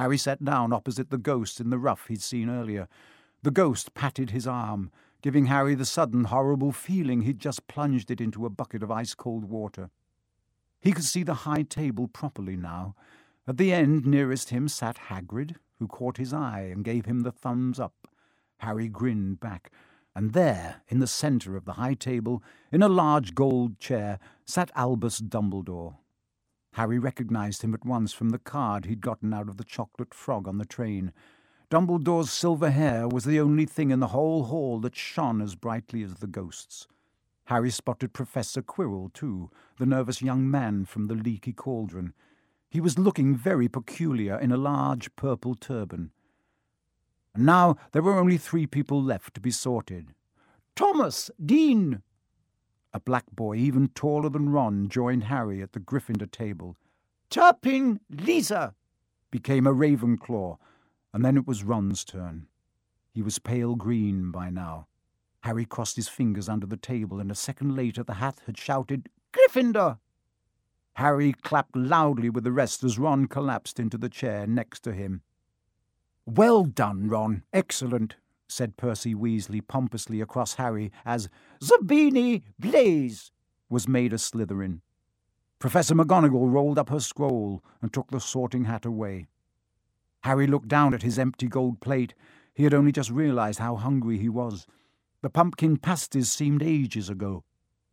Harry sat down opposite the ghost in the rough he'd seen earlier. The ghost patted his arm, giving Harry the sudden horrible feeling he'd just plunged it into a bucket of ice-cold water. He could see the high table properly now. At the end nearest him sat Hagrid, who caught his eye and gave him the thumbs up. Harry grinned back, and there, in the centre of the high table, in a large gold chair, sat Albus Dumbledore. Harry recognised him at once from the card he'd gotten out of the chocolate frog on the train. Dumbledore's silver hair was the only thing in the whole hall that shone as brightly as the ghost's. Harry spotted Professor Quirrell, too, the nervous young man from the Leaky Cauldron. He was looking very peculiar in a large purple turban. And now there were only 3 people left to be sorted. "Thomas, Dean!" A black boy, even taller than Ron, joined Harry at the Gryffindor table. "Turpin, Lisa!" became a Ravenclaw, and then it was Ron's turn. He was pale green by now. Harry crossed his fingers under the table, and a second later the Hat had shouted, "Gryffindor!" Harry clapped loudly with the rest as Ron collapsed into the chair next to him. "Well done, Ron. Excellent," said Percy Weasley pompously across Harry as "Zabini Blaze" was made a Slytherin. Professor McGonagall rolled up her scroll and took the sorting hat away. Harry looked down at his empty gold plate. He had only just realised how hungry he was. The pumpkin pasties seemed ages ago.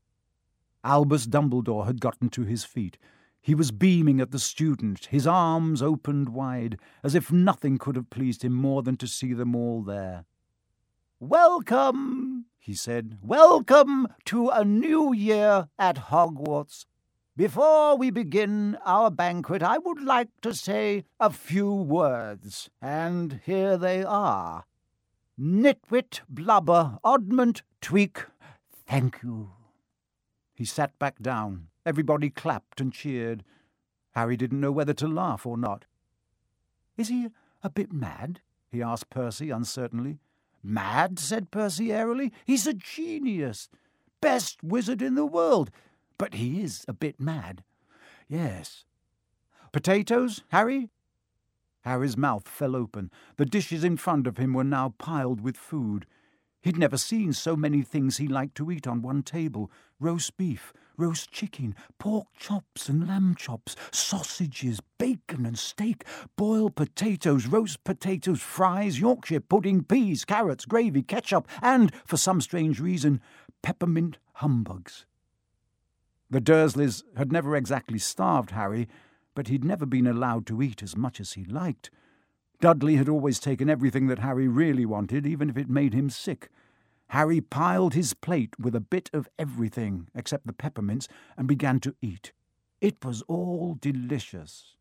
Albus Dumbledore had gotten to his feet. He was beaming at the student, his arms opened wide, as if nothing could have pleased him more than to see them all there. "Welcome," he said. "Welcome to a new year at Hogwarts. Before we begin our banquet, I would like to say a few words, and here they are. Nitwit, Blubber, Oddment, Tweak, thank you." He sat back down. Everybody clapped and cheered. Harry didn't know whether to laugh or not. "Is he a bit mad?" he asked Percy uncertainly. "Mad?" said Percy airily. "He's a genius. Best wizard in the world. But he is a bit mad. Yes. Potatoes, Harry?" Harry's mouth fell open. The dishes in front of him were now piled with food. He'd never seen so many things he liked to eat on one table. Roast beef, roast chicken, pork chops and lamb chops, sausages, bacon and steak, boiled potatoes, roast potatoes, fries, Yorkshire pudding, peas, carrots, gravy, ketchup, and, for some strange reason, peppermint humbugs. The Dursleys had never exactly starved Harry, but he'd never been allowed to eat as much as he liked. Dudley had always taken everything that Harry really wanted, even if it made him sick. Harry piled his plate with a bit of everything, except the peppermints, and began to eat. It was all delicious.